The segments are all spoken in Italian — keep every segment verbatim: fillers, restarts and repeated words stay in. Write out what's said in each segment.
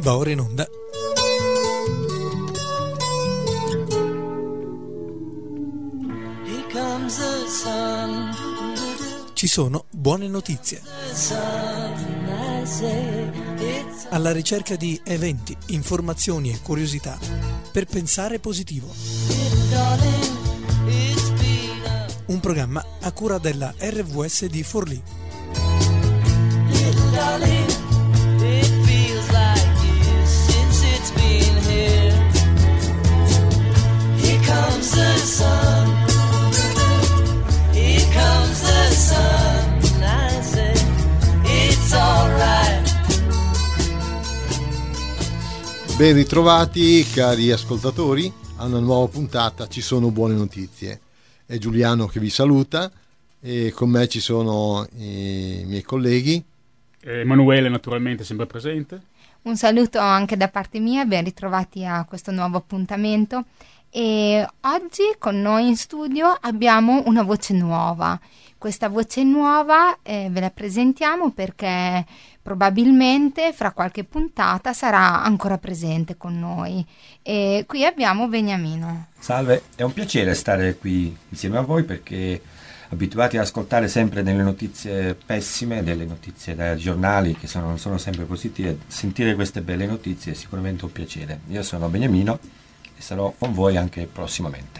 Va ora in onda Ci sono buone notizie. Alla ricerca di eventi, informazioni e curiosità per pensare positivo. Un programma a cura della R V S di Forlì. Ben ritrovati cari ascoltatori a una nuova puntata Ci sono buone notizie. È Giuliano che vi saluta e con me ci sono i miei colleghi. Emanuele naturalmente sempre presente. Un saluto anche da parte mia, ben ritrovati a questo nuovo appuntamento. E oggi con noi in studio abbiamo una voce nuova. Questa voce nuova eh, ve la presentiamo perché probabilmente fra qualche puntata sarà ancora presente con noi. E qui abbiamo Beniamino. Salve, è un piacere stare qui insieme a voi perché abituati ad ascoltare sempre delle notizie pessime, delle notizie dai giornali che sono, non sono sempre positive, sentire queste belle notizie è sicuramente un piacere. Io sono Beniamino e sarò con voi anche prossimamente.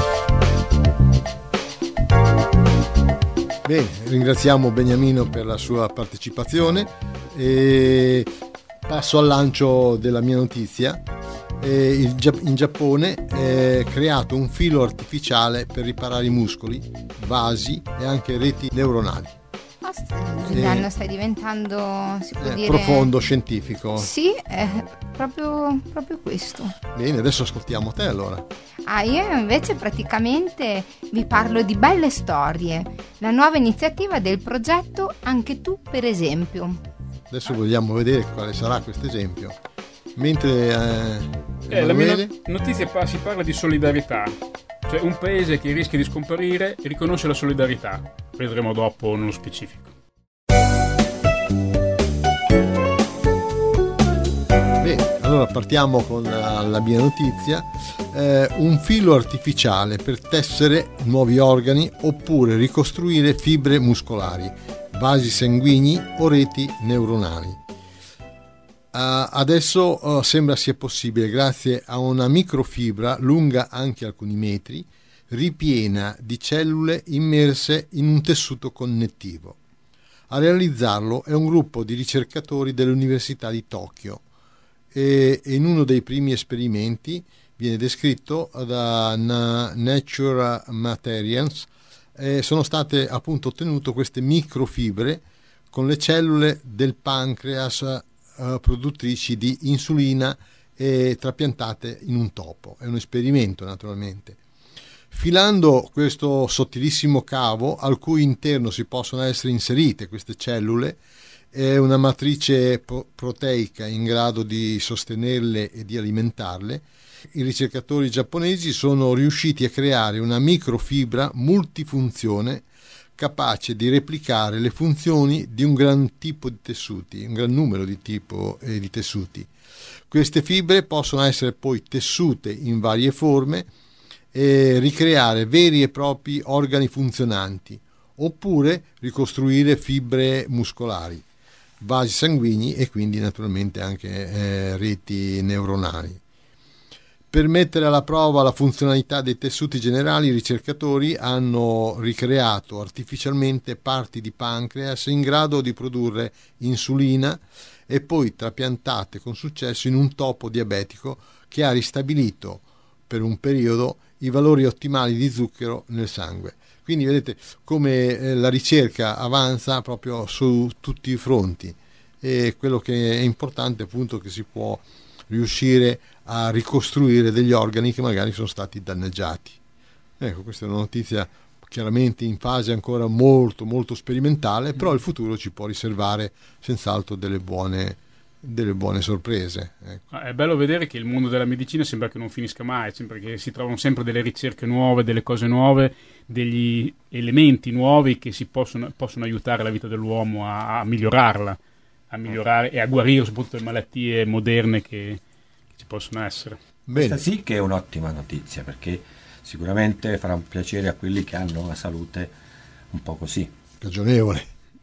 Bene, ringraziamo Beniamino per la sua partecipazione e passo al lancio della mia notizia. Eh, il, in Giappone è creato un filo artificiale per riparare i muscoli, vasi e anche reti neuronali. Giuliano, eh, stai diventando, si può eh, dire, profondo, scientifico. Sì, è proprio, proprio questo. Bene, adesso ascoltiamo te allora. Ah, io invece praticamente vi parlo di belle storie, la nuova iniziativa del progetto Anche tu per esempio. Adesso vogliamo vedere quale sarà questo esempio. Mentre eh, eh, la mia not- notizia pa- si parla di solidarietà, cioè un paese che rischia di scomparire riconosce la solidarietà. Vedremo dopo nello specifico. Bene, allora partiamo con la, la mia notizia. Eh, un filo artificiale per tessere nuovi organi oppure ricostruire fibre muscolari, vasi sanguigni o reti neuronali. Uh, adesso uh, sembra sia possibile, grazie a una microfibra lunga anche alcuni metri, ripiena di cellule immerse in un tessuto connettivo. A realizzarlo è un gruppo di ricercatori dell'Università di Tokyo e in uno dei primi esperimenti viene descritto da Na- Nature Materials eh, sono state appunto ottenute queste microfibre con le cellule del pancreas Uh, produttrici di insulina e trapiantate in un topo. È un esperimento naturalmente. Filando questo sottilissimo cavo al cui interno si possono essere inserite queste cellule, è una matrice pro- proteica in grado di sostenerle e di alimentarle, i ricercatori giapponesi sono riusciti a creare una microfibra multifunzione capace di replicare le funzioni di un gran tipo di tessuti, un gran numero di tipo eh, di tessuti. Queste fibre possono essere poi tessute in varie forme e ricreare veri e propri organi funzionanti, oppure ricostruire fibre muscolari, vasi sanguigni e quindi naturalmente anche eh, reti neuronali. Per mettere alla prova la funzionalità dei tessuti generali, i ricercatori hanno ricreato artificialmente parti di pancreas in grado di produrre insulina e poi trapiantate con successo in un topo diabetico che ha ristabilito per un periodo i valori ottimali di zucchero nel sangue. Quindi vedete come la ricerca avanza proprio su tutti i fronti, e quello che è importante appunto che si può riuscire a ricostruire degli organi che magari sono stati danneggiati. Ecco, questa è una notizia chiaramente in fase ancora molto molto sperimentale, però il futuro ci può riservare senz'altro delle buone delle buone sorprese. Ecco. È bello vedere che il mondo della medicina sembra che non finisca mai, sembra che si trovano sempre delle ricerche nuove, delle cose nuove, degli elementi nuovi che si possono, possono aiutare la vita dell'uomo a, a migliorarla. a migliorare e a guarire soprattutto le malattie moderne che, che ci possono essere. Bene. Questa sì che è un'ottima notizia, perché sicuramente farà un piacere a quelli che hanno una salute un po' così. Ragionevole.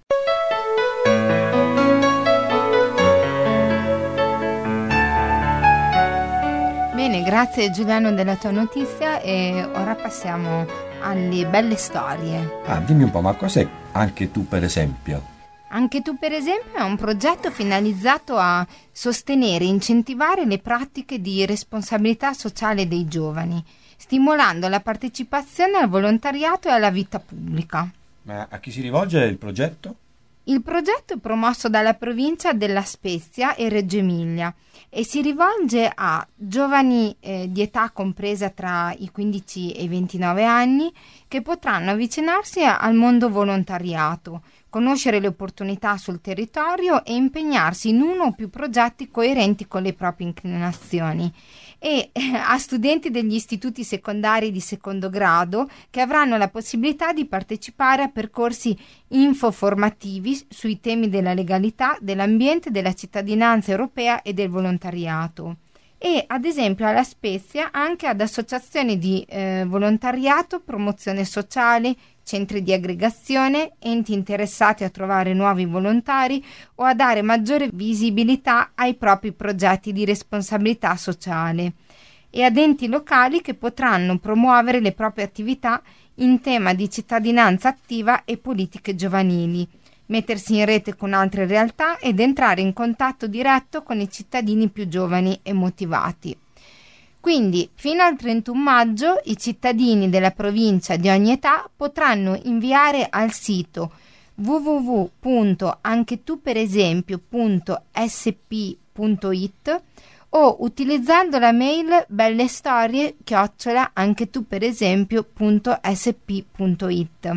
Bene, grazie Giuliano della tua notizia e ora passiamo alle belle storie. Ah, dimmi un po', ma cos'è Anche tu per esempio? Anche tu per esempio è un progetto finalizzato a sostenere e incentivare le pratiche di responsabilità sociale dei giovani, stimolando la partecipazione al volontariato e alla vita pubblica. Ma a chi si rivolge il progetto? Il progetto è promosso dalla provincia della Spezia e Reggio Emilia e si rivolge a giovani eh, di età compresa tra i quindici e i ventinove anni che potranno avvicinarsi al mondo volontariato, conoscere le opportunità sul territorio e impegnarsi in uno o più progetti coerenti con le proprie inclinazioni, e a studenti degli istituti secondari di secondo grado che avranno la possibilità di partecipare a percorsi infoformativi sui temi della legalità, dell'ambiente, della cittadinanza europea e del volontariato. E ad esempio alla Spezia anche ad associazioni di eh, volontariato, promozione sociale, centri di aggregazione, enti interessati a trovare nuovi volontari o a dare maggiore visibilità ai propri progetti di responsabilità sociale, e ad enti locali che potranno promuovere le proprie attività in tema di cittadinanza attiva e politiche giovanili, mettersi in rete con altre realtà ed entrare in contatto diretto con i cittadini più giovani e motivati. Quindi, fino al trentuno maggio, i cittadini della provincia di ogni età potranno inviare al sito w w w punto anchetuperesempio punto s p punto i t o utilizzando la mail bellestorie chiocciola anchetuperesempio punto s p punto i t.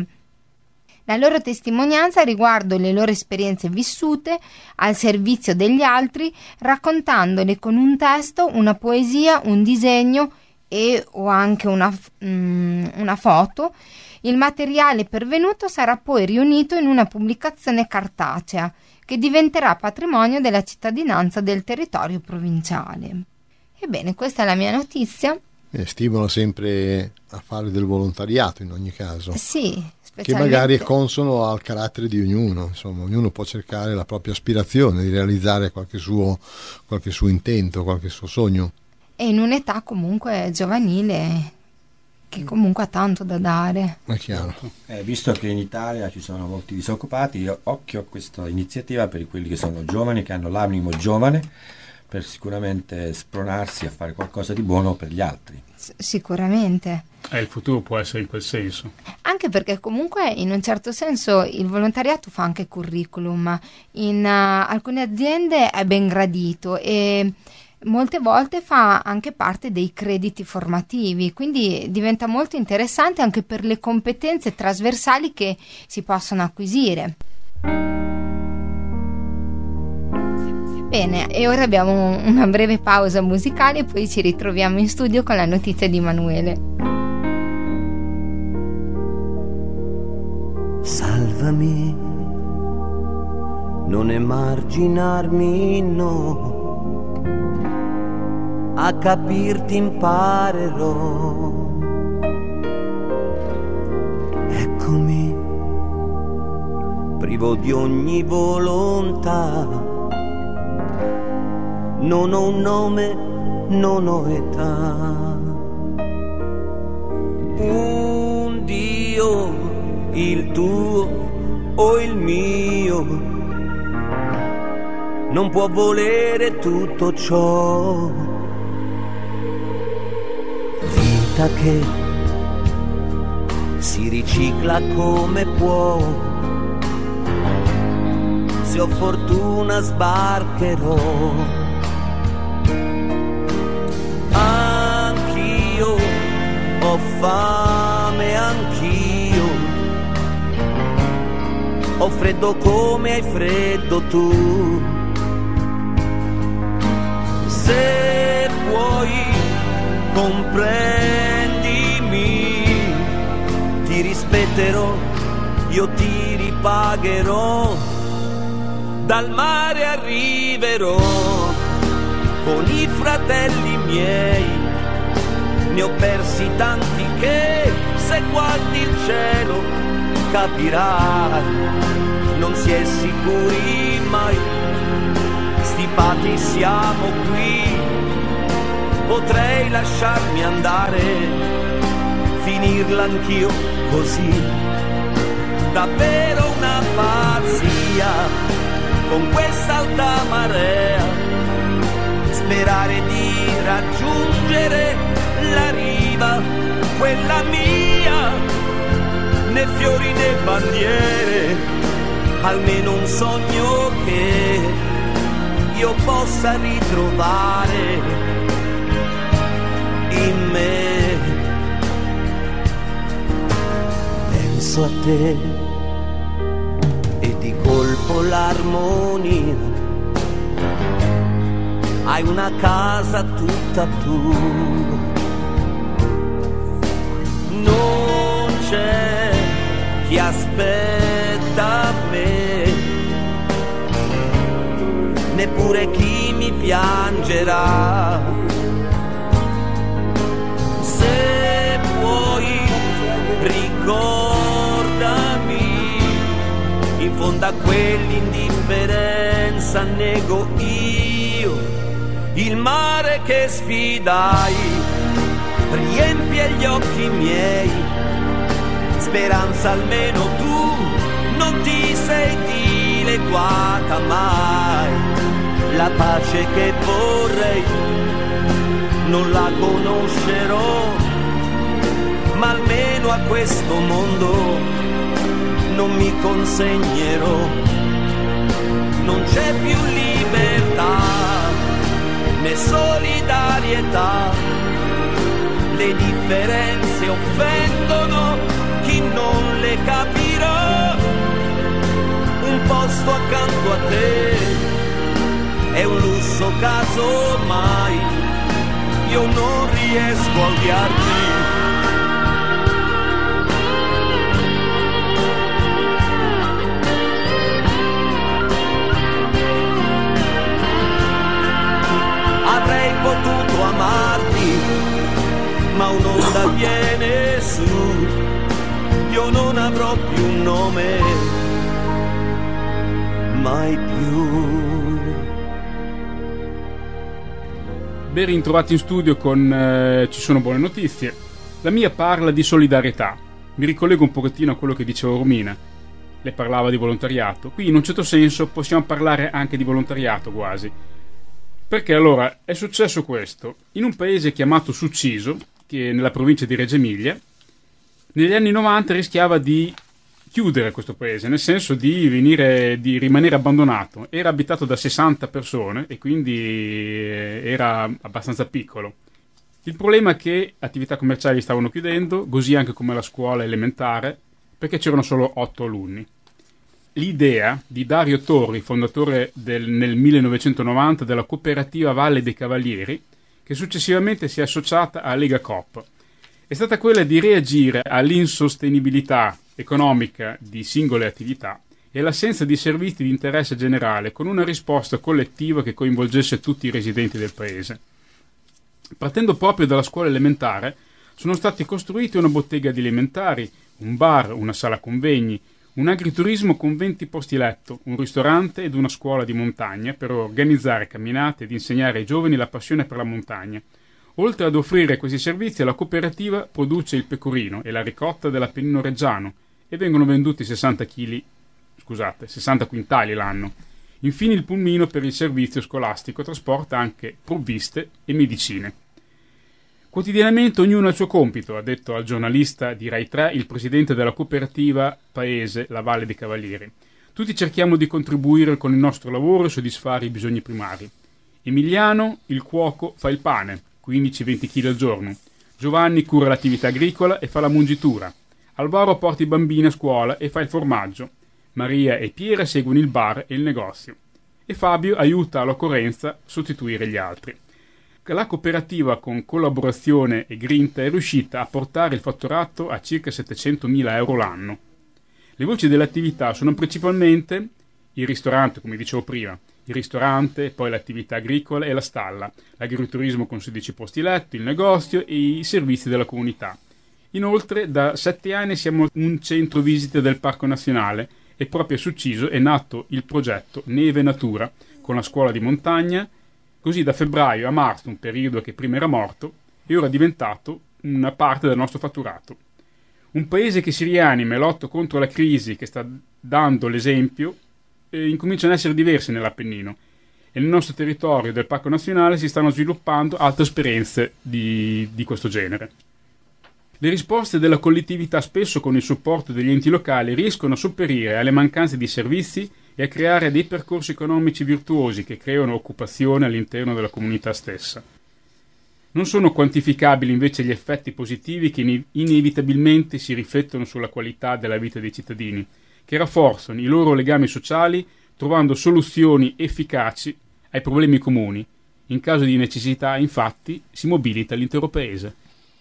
La loro testimonianza riguardo le loro esperienze vissute al servizio degli altri, raccontandole con un testo, una poesia, un disegno e o anche una, mm, una foto. Il materiale pervenuto sarà poi riunito in una pubblicazione cartacea che diventerà patrimonio della cittadinanza del territorio provinciale. Ebbene, questa è la mia notizia. E stimola sempre a fare del volontariato in ogni caso. Sì, che magari è consono al carattere di ognuno, insomma, ognuno può cercare la propria aspirazione di realizzare qualche suo, qualche suo intento, qualche suo sogno. E in un'età comunque giovanile che comunque ha tanto da dare. È chiaro. Eh, visto che in Italia ci sono molti disoccupati, io occhio a questa iniziativa per quelli che sono giovani, che hanno l'animo giovane, per sicuramente spronarsi a fare qualcosa di buono per gli altri. S- sicuramente. Eh, il futuro può essere in quel senso. Anche perché comunque in un certo senso il volontariato fa anche curriculum. In uh, alcune aziende è ben gradito e molte volte fa anche parte dei crediti formativi, quindi diventa molto interessante anche per le competenze trasversali che si possono acquisire. Bene, e ora abbiamo una breve pausa musicale e poi ci ritroviamo in studio con la notizia di Emanuele. Salvami, non emarginarmi, no, a capirti imparerò. Eccomi, privo di ogni volontà, non ho un nome, non ho età. Un Dio, il tuo o il mio, non può volere tutto ciò. Vita che si ricicla come può, se ho fortuna sbarcherò. Anch'io ho fame, anch'io ho freddo come hai freddo tu. Se puoi comprendimi, ti rispetterò, io ti ripagherò. dal mare arriverò con i fratelli miei. Ne ho persi tanti che se guardi il cielo capirai, non si è sicuri mai, stipati siamo qui. Potrei lasciarmi andare, finirla anch'io così, davvero una pazzia con quest'alta marea, sperare di raggiungere la riva, quella mia, né fiori né bandiere, almeno un sogno che io possa ritrovare in me. Penso a te e di colpo l'armonia, hai una casa tutta tua, non c'è chi aspetta me, neppure chi mi piangerà. Se puoi ricordami, in fondo a quell'indifferenza nego io il mare che sfidai, riempie gli occhi miei, speranza almeno tu non ti sei dileguata mai, la pace che vorrei non la conoscerò, ma almeno a questo mondo non mi consegnerò. Non c'è più libertà né solidarietà, le differenze offendono chi non le capirà. Un posto accanto a te è un lusso casomai, io non riesco a odiarti. Avrei potuto amarti, ma un'onda viene su, io non avrò più un nome, mai più. Ben ritrovati in studio con eh, Ci sono buone notizie. La mia parla di solidarietà. Mi ricollego un pochettino a quello che diceva Romina. Lei parlava di volontariato. Qui in un certo senso possiamo parlare anche di volontariato quasi. Perché allora è successo questo. In un paese chiamato Succiso, che è nella provincia di Reggio Emilia, negli anni novanta rischiava di chiudere questo paese, nel senso di venire, di rimanere abbandonato. Era abitato da sessanta persone e quindi era abbastanza piccolo. Il problema è che attività commerciali stavano chiudendo, così anche come la scuola elementare, perché c'erano solo otto alunni. L'idea di Dario Torri, fondatore del, nel millenovecentonovanta della cooperativa Valle dei Cavalieri, che successivamente si è associata a Lega Coop, è stata quella di reagire all'insostenibilità economica di singole attività e l'assenza di servizi di interesse generale con una risposta collettiva che coinvolgesse tutti i residenti del paese. Partendo proprio dalla scuola elementare sono stati costruiti una bottega di alimentari, un bar, una sala convegni, un agriturismo con venti posti letto, un ristorante ed una scuola di montagna per organizzare camminate ed insegnare ai giovani la passione per la montagna. Oltre ad offrire questi servizi, la cooperativa produce il pecorino e la ricotta dell'Appennino reggiano e vengono venduti sessanta chili, scusate, sessanta quintali l'anno. Infine il pulmino per il servizio scolastico trasporta anche provviste e medicine. Quotidianamente ognuno ha il suo compito, ha detto al giornalista di Rai tre il presidente della cooperativa paese La Valle dei Cavalieri. Tutti cerchiamo di contribuire con il nostro lavoro e soddisfare i bisogni primari. Emiliano, il cuoco, fa il pane, quindici venti chili al giorno. Giovanni cura l'attività agricola e fa la mungitura. Alvaro porta i bambini a scuola e fa il formaggio. Maria e Piera seguono il bar e il negozio. E Fabio aiuta all'occorrenza a sostituire gli altri. La cooperativa, con collaborazione e grinta, è riuscita a portare il fatturato a circa settecentomila euro l'anno. Le voci dell'attività sono principalmente il ristorante, come dicevo prima, il ristorante, poi le attività agricole e la stalla, l'agriturismo con sedici posti letto, il negozio e i servizi della comunità. Inoltre, da sette anni siamo un centro visite del Parco Nazionale e proprio a Succiso è nato il progetto Neve Natura con la scuola di montagna, così da febbraio a marzo, un periodo che prima era morto, è ora diventato una parte del nostro fatturato. Un paese che si rianima e lotta contro la crisi, che sta dando l'esempio, eh, incominciano ad essere diversi nell'Appennino e nel nostro territorio del Parco Nazionale si stanno sviluppando altre esperienze di, di questo genere. Le risposte della collettività, spesso con il supporto degli enti locali, riescono a sopperire alle mancanze di servizi e a creare dei percorsi economici virtuosi che creano occupazione all'interno della comunità stessa. Non sono quantificabili invece gli effetti positivi che inevitabilmente si riflettono sulla qualità della vita dei cittadini, che rafforzano i loro legami sociali trovando soluzioni efficaci ai problemi comuni. In caso di necessità, infatti, si mobilita l'intero paese.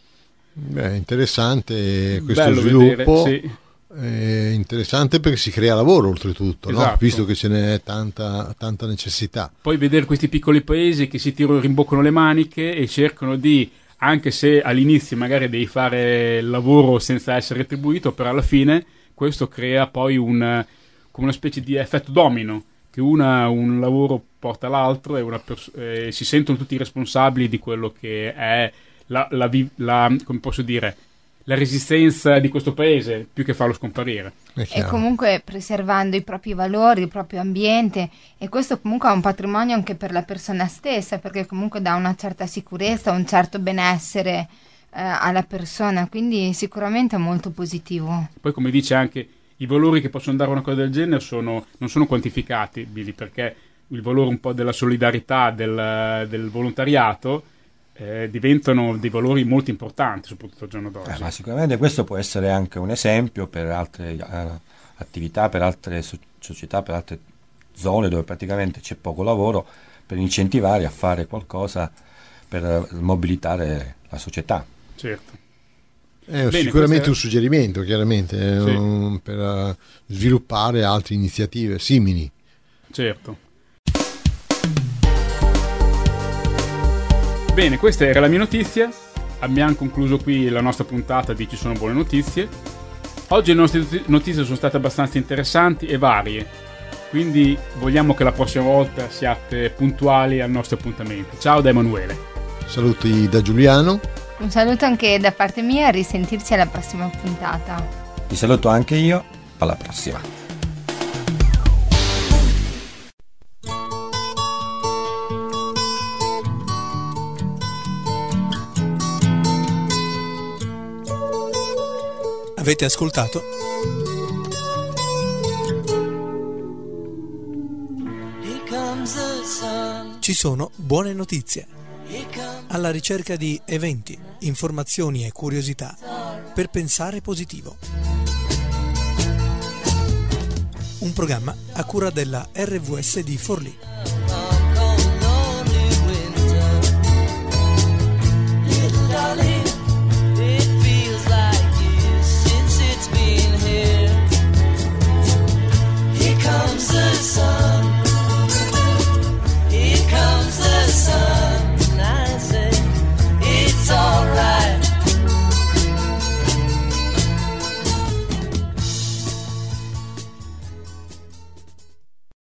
Beh, interessante questo Bello sviluppo, vedere, sì. È interessante perché si crea lavoro oltretutto, Esatto. no? Visto che ce n'è tanta, tanta necessità. Poi vedere questi piccoli paesi che si tirano, rimboccano le maniche e cercano di, anche se all'inizio magari devi fare il lavoro senza essere retribuito, però alla fine questo crea poi un, come una specie di effetto domino, che una, un lavoro porta all'altro e una pers- eh, si sentono tutti responsabili di quello che è la, la, la, come posso dire, la resistenza di questo paese, più che farlo scomparire. E comunque preservando i propri valori, il proprio ambiente, e questo comunque è un patrimonio anche per la persona stessa, perché comunque dà una certa sicurezza, un certo benessere eh, alla persona, quindi sicuramente è molto positivo. Poi, come dice anche, i valori che possono dare una cosa del genere sono, non sono quantificabili, perché il valore un po' della solidarietà, del, del volontariato, Eh, diventano dei valori molto importanti, soprattutto al giorno d'oggi. Eh, ma sicuramente questo può essere anche un esempio per altre eh, attività, per altre so- società, per altre zone dove praticamente c'è poco lavoro, per incentivare a fare qualcosa per mobilitare la società. Certo. È Bene, sicuramente è... un suggerimento, chiaramente, sì. um, per uh, sviluppare altre iniziative simili. Certo. Bene, questa era la mia notizia. Abbiamo concluso qui la nostra puntata di Ci sono buone notizie. Oggi le nostre notizie sono state abbastanza interessanti e varie, quindi vogliamo che la prossima volta siate puntuali al nostro appuntamento. Ciao da Emanuele. Saluti da Giuliano. Un saluto anche da parte mia, a risentirci alla prossima puntata. Vi saluto anche io, alla prossima. Avete ascoltato? Ci sono buone notizie. Alla ricerca di eventi, informazioni e curiosità per pensare positivo. Un programma a cura della R V S di Forlì.